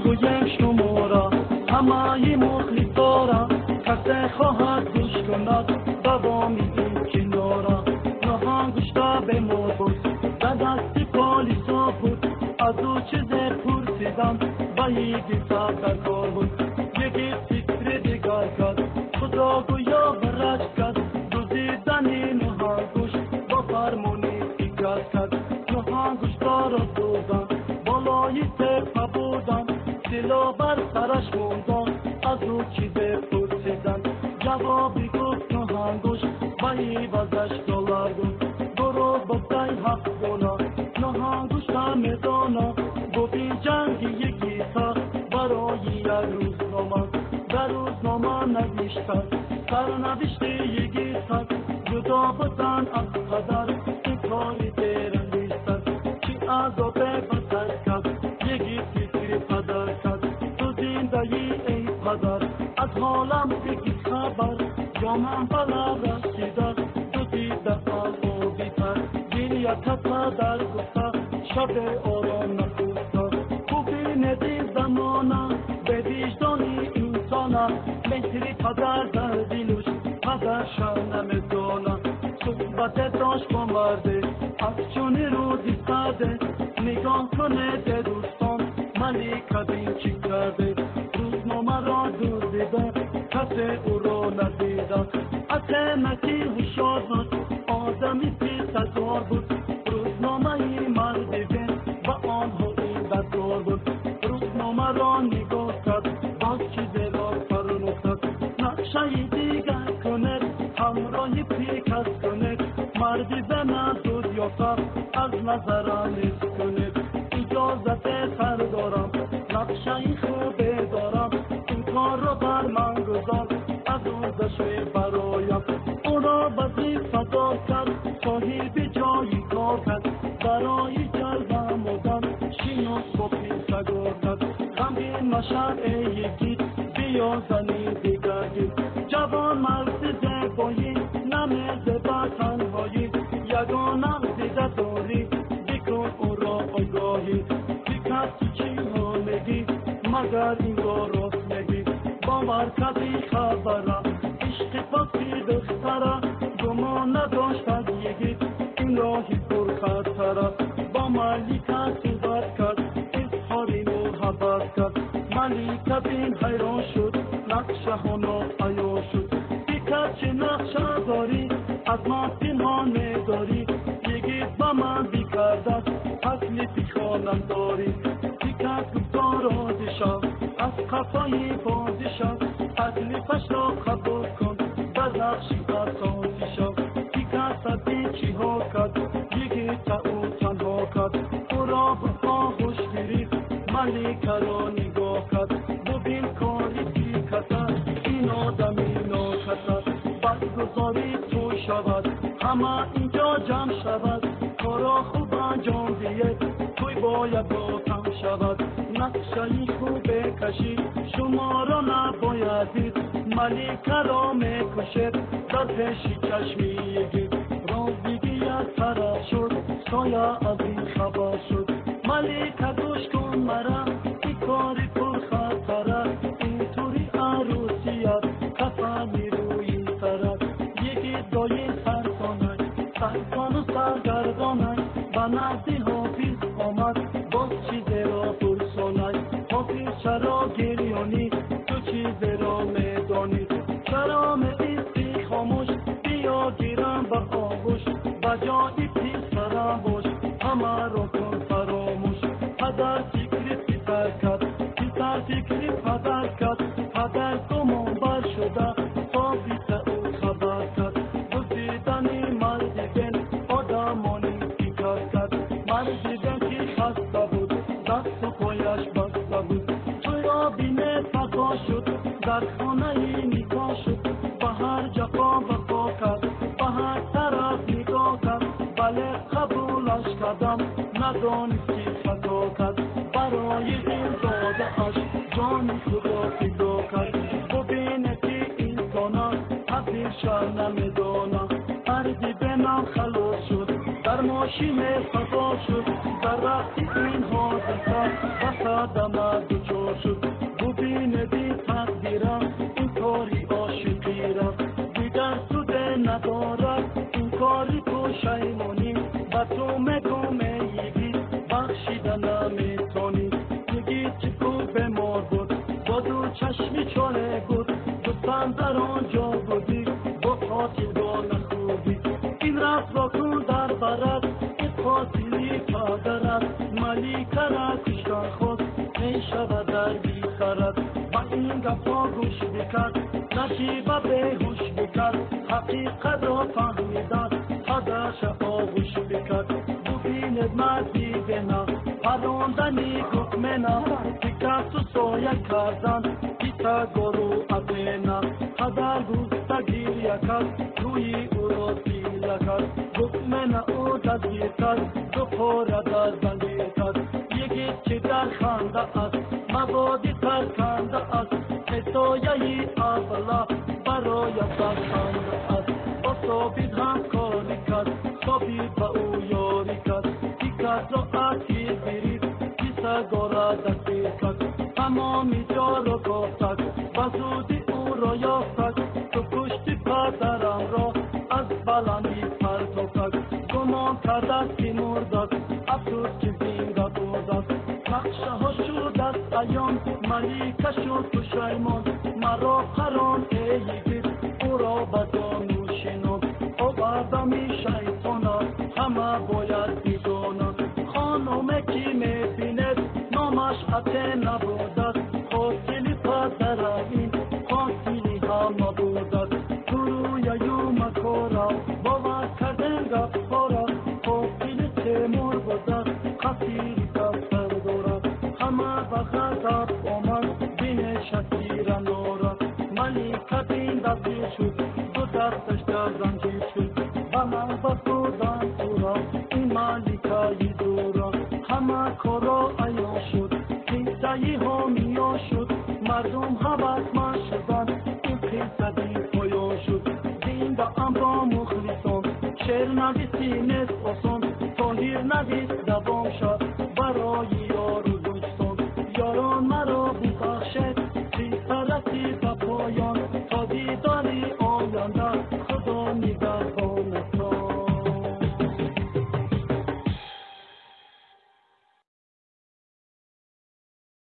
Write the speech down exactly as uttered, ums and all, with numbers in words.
گویم شما را همه مخلصا را کسی خواهد گوش کند دوامی این کنارا نهانگوشتا به ما بود در دست پالیسا بود از او چیز پرسیدم با یکی در کار بود یکی فکر دیگر کرد خود را گویا برش کرد دوزیدنی نهانگوش با فرمونی فکر کرد نهانگوشتا را دوزم بالای تپه بودم سلا بر سرش موندم از او چیز پرسیدم جوابی گفت نهانگوش با عوضش دلار بود برو بدای حق گنا نهانگوش میدانا گفتی جنگی یکی تا برای یک روزنامه در روزنامه نوشتن سرنوشت یکی تا جدا بودن از قدر این کاری درنویستن چی عذاب بسر کرد یکی فکر پدر کرد تو زندگی ای پدر از حالم بگی خبر جامم بلا رسیده تو دیده آبی پر گریت پدر گفته شب آرام نکوسته خوبی ندی زمانه به وجدانی انسانه مهری پدر در دلش پدرشان نمیدانه صحبت داشت با مرده از چونی روزی سرده نگاه کنه ده دوستان ملیکه بین چی کرده روزنامه را دزدیده کسی او را ندیده اتمکی هوشیار بود آدمی پیش‌ازار بود روزنامه مردی و آنها این دستار بود روزنامه را نگاه کرد باز چیزی را فراموش کرد نقشه دیگر کند همراهی پیکس کند مردی زن دود یافته از نظرم نیست کند اجازت سر دارم نقشه خوبه دارم این کار را بر من گذار از ارزش برایم او را وظیفه دار کرد صاحب جایی کار کرد برای جلب آمدن شیناس با پیشگار کرد غمگین مشعل یکی بیا زنی دیگر گیر جوان مرد زیبایی نمیزه با تنهایی یگانه دیده داری بکن او را آگاهی کسی چی ها میگی مگر این را راست میگی باور کردی خبره عشق پاکی دختره گمان نداشت از یکی این راهی پر خطره با ملیکه صحبت کرد اظهاری محبت کرد ملیکه بین حیران شد نقشه ها ناعیان شد فکر چه نقشه داری از من پنهان میداری یکی با من بیکرده اصلی پیخانم داری فکر گفتار آدشم از قفای بازشم تکلیفش را قبول کن در نقشی اساسی شم فکر سبی چی ها کرد یکی تا او تنها کرد او را به آغوش گرفت ملیکه را نگاه کرد ببین کاری که کرد این آدمی ناکسد برگزاری تو شود همه اینجا جمع شود کارا خوب انجام دید توی باید باتم شود نقشه خوب بکشید شما را نباید دید ملیکه را میکشد در پیشی چشمی یکی رازیگی از طرف شد سایه از این خبر شد ملیکه گوش کن مرا ای کاری پر خطره اینطوری عروسیت کفنی روی سرت یکی دایی سرکانه سرکان و سرگردانه و نزدی حافظ آمد باز چیزی را پرسانه حافظ چرا گریانی تو چیزی را میدانی چرا میستی خاموش بیا گیرم به آغوش بجایی پیش سرم باش همه را کن فراموش پدر فکری پدر کرد پدر فکری پدر کرد پدر گمان بر شده ثابت او خبر کرد گزیدنی مردی بین آدمانی فکر کرد مردی بین که خسته بود دست و پایش بسته بود توی را بینه فقا شد در خانه نکاح شد به هر جفا وفا کرد به هر طرف نگاه کرد بله قبولش کردم ندانست که خطا کرد برای این داده اش جان خدا فدا کرد ببینه که انسانان حقیقش نمیدانه هردی به من خلاص شد در ماشین فضا شد در وقتی این حادثه وسط آمد و چور شد ببینه بی تقدیرم این کاری عاشقیرم دیگر سوده ندارد این کاری پشیمانی با تو مگم ایگی بخشیده نمیتونی میگی چی خوب بمار بود با دو چشمی چاره بود دوستم در آنجا بودی با قاتلگاه نخوبی این رفت را کن در برد این قاتلی پادرد ملیکه را کشتن خود می شود در بیخرد با این گفا گوش بکرد نشیبه بهوش بکرد حقیقت را فهمیدد حدش آغوش بکرد ببیند مردی بنا پراندنی گفمنا دیگر تو سایه کردن بیتا گرو اتنا حدر گوسته گیریه کرد روی او را سیله کرد گفمنا او دزگیر کرد دو پاره در زنگیر کرد یکی چی در خنده است مبادی ترکنده است ستایه اولا برای برکنده است با ثابت هم کاری کرد ثابت با او یاری کرد دیگر را اتیر برید بیسه گاره دستیر کرد تمامی جا را گفتد و زودی او را یافتد تو کشتی پدرم را از بلندی پرتافتد گمان کرد که مردد افسوس که زنده بودد نقشه ها شد از ایام ملیکه شد پشیمان مرا قران ایگید او را بدان و شنود آوردمی شیطانا همه باید بداند خانم کی میبیند نامش عطا نبودد قاتلی پدر این قاتلی هم نبودد گروی یوم کارا باور کردن گفتا را قاتلی تیمور بودد قتیلی کفتر دارد همه بخدب آمد بینشتی را نارد ملیکه بین دستگیر شد دو دستش در زنجیر شد همه بسودن او را این ملیکه دورا همه کارا عیان شد قصه ها میا شد مردم حوضمند شدن این قصه بی پایان شد زنده ام با مخلصان شعر نویسی نیست آسان